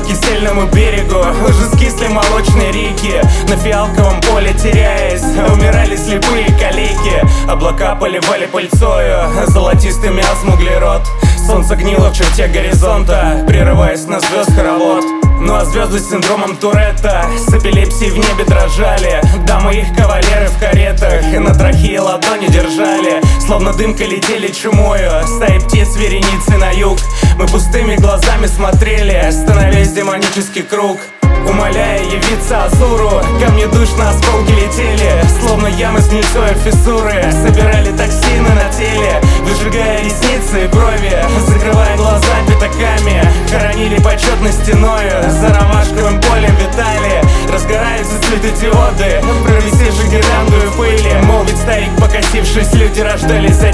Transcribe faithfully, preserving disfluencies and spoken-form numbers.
кисельному берегу уже скисли молочные реки. На фиалковом поле теряясь, умирали слепые калеки. Облака поливали пыльцою, золотистый мяс углерод. Солнце гнило в черте горизонта, прерываясь на звезд хоровод. Ну а звезды с синдромом Туретта с эпилепсией в небе дрожали. Дамы их кавалеры в каретах и на трахее ладони держали. Словно дымка летели чумою стаи птиц вереницы на юг. Мы пустыми глазами смотрели, становясь демонический круг. Умоляя явиться Азуру, камни душ на осколки летели. Словно ямы с гнильцой фиссуры собирали токсины на теле, выжигая ресницы и брови, закрывая глаза пятаками. Хоронили почетно стеною, за ромашковым полем витали. Разгораются светодиоды, провисевшие гирлянду и пыли. Мол, ведь старик покосившись, люди рождались за